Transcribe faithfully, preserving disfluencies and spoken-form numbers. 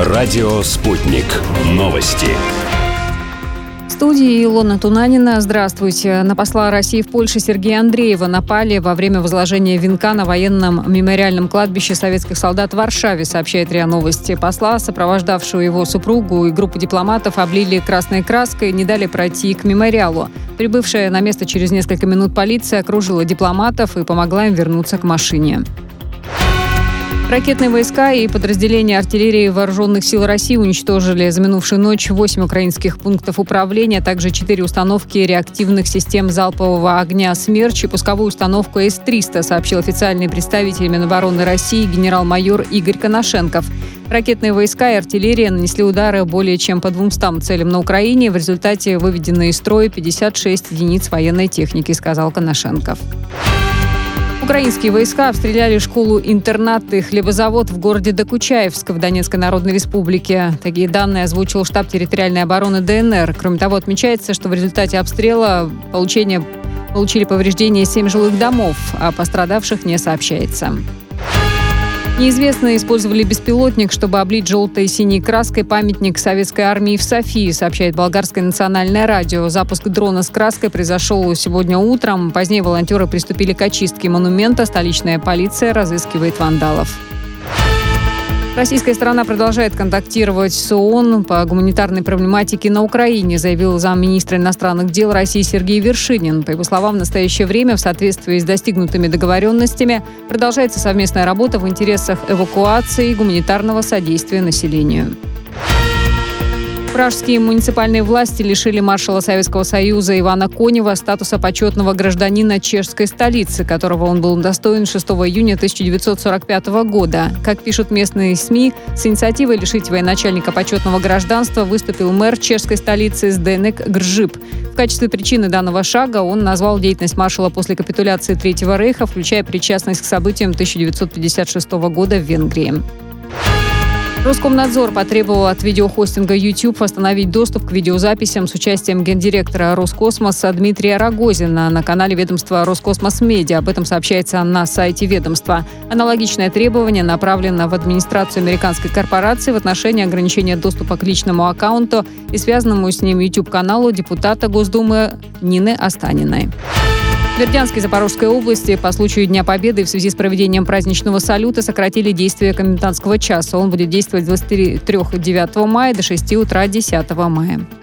Радио «Спутник». Новости. В студии Илона Тунанина. Здравствуйте. На посла России в Польше Сергея Андреева напали во время возложения венка на военном мемориальном кладбище советских солдат в Варшаве, сообщает РИА Новости. Посла, сопровождавшего его супругу и группу дипломатов, облили красной краской и не дали пройти к мемориалу. Прибывшая на место через несколько минут полиция окружила дипломатов и помогла им вернуться к машине. Ракетные войска и подразделения артиллерии Вооруженных сил России уничтожили за минувшую ночь восемь украинских пунктов управления, а также четыре установки реактивных систем залпового огня «Смерч» и пусковую установку эс триста, сообщил официальный представитель Минобороны России генерал-майор Игорь Коношенков. Ракетные войска и артиллерия нанесли удары более чем по двумстам целям на Украине. В результате выведены из строя пятьдесят шесть единиц военной техники, сказал Коношенков. Украинские войска обстреляли школу-интернат и хлебозавод в городе Докучаевск в Донецкой Народной Республике. Такие данные озвучил штаб территориальной обороны ДНР. Кроме того, отмечается, что в результате обстрела получения, получили повреждения семь жилых домов, а пострадавших не сообщается. Неизвестные использовали беспилотник, чтобы облить желтой и синей краской памятник советской армии в Софии, сообщает Болгарское национальное радио. Запуск дрона с краской произошел сегодня утром. Позднее волонтеры приступили к очистке монумента. Столичная полиция разыскивает вандалов. Российская сторона продолжает контактировать с ООН по гуманитарной проблематике на Украине, заявил замминистра иностранных дел России Сергей Вершинин. По его словам, в настоящее время в соответствии с достигнутыми договоренностями продолжается совместная работа в интересах эвакуации и гуманитарного содействия населению. Пражские муниципальные власти лишили маршала Советского Союза Ивана Конева статуса почетного гражданина чешской столицы, которого он был удостоен шестого июня тысяча девятьсот сорок пятого года. Как пишут местные СМИ, с инициативой лишить военачальника почетного гражданства выступил мэр чешской столицы Зденек Гржип. В качестве причины данного шага он назвал деятельность маршала после капитуляции Третьего рейха, включая причастность к событиям тысяча девятьсот пятьдесят шестого года в Венгрии. Роскомнадзор потребовал от видеохостинга YouTube остановить доступ к видеозаписям с участием гендиректора Роскосмоса Дмитрия Рогозина на канале ведомства Роскосмос Медиа. Об этом сообщается на сайте ведомства. Аналогичное требование направлено в администрацию американской корпорации в отношении ограничения доступа к личному аккаунту и связанному с ним YouTube-каналу депутата Госдумы Нины Останиной. В Бердянской и Запорожской области по случаю Дня Победы в связи с проведением праздничного салюта сократили действие комендантского часа. Он будет действовать с двадцати трёх девятого мая до шести утра десятого мая.